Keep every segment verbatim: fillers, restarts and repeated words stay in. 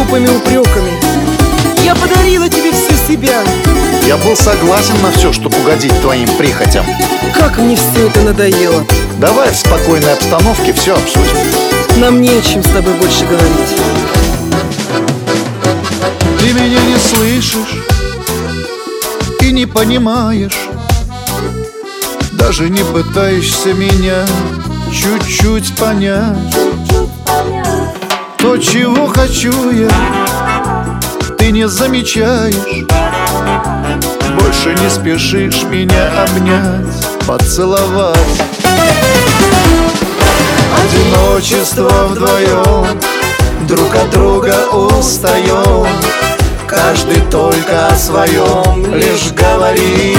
глупыми упреками. Я подарила тебе всю себя. Я был согласен на все, чтобы угодить твоим прихотям. Как мне все это надоело. Давай в спокойной обстановке все обсудим. Нам не о чем с тобой больше говорить. Ты меня не слышишь и не понимаешь, даже не пытаешься меня чуть-чуть понять. То, чего хочу я, ты не замечаешь. Больше не спешишь меня обнять, поцеловать. Одиночество вдвоем, друг от друга устаем. Каждый только о своем лишь говорит.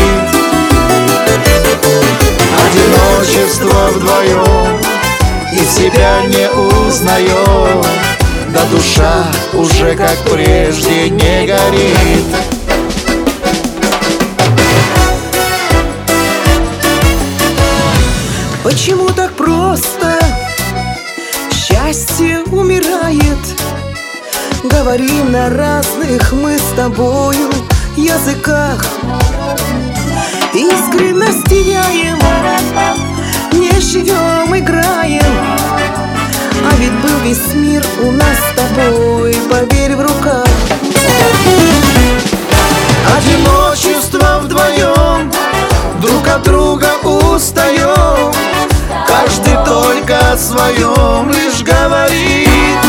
Одиночество вдвоем, и себя не узнаем. Да душа уже как прежде не горит. Почему так просто счастье умирает? Говорим на разных мы с тобою языках, искренность теряем, не живем, играем. А ведь был весь мир у нас с тобой, поверь, в руках. Одиночество вдвоем, друг от друга устаем. Каждый только о своем лишь говорит.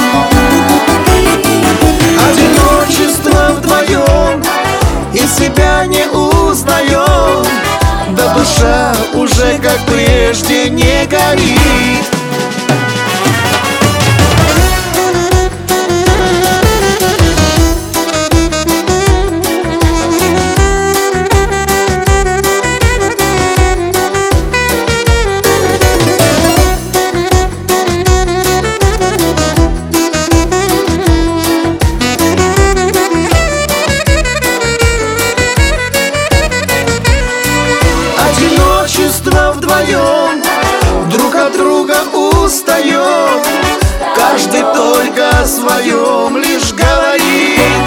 Одиночество вдвоем, и себя не узнаем. Да душа уже как прежде не горит. Вдвоем, друг от друга устаем. Каждый только о своем лишь говорит.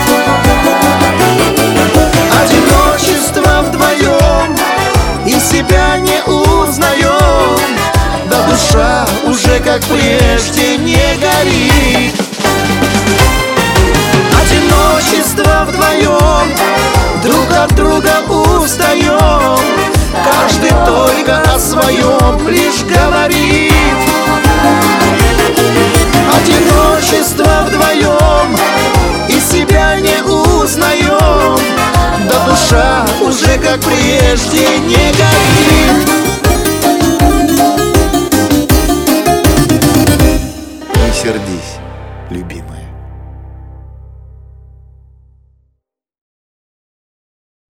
Одиночество вдвоем, и себя не узнаем. Да душа уже как прежде не горит. Одиночество вдвоем, друг от друга устаем. Каждый только о своем лишь говорит. Одиночество вдвоем, и себя не узнаем. Да душа уже как прежде не горит.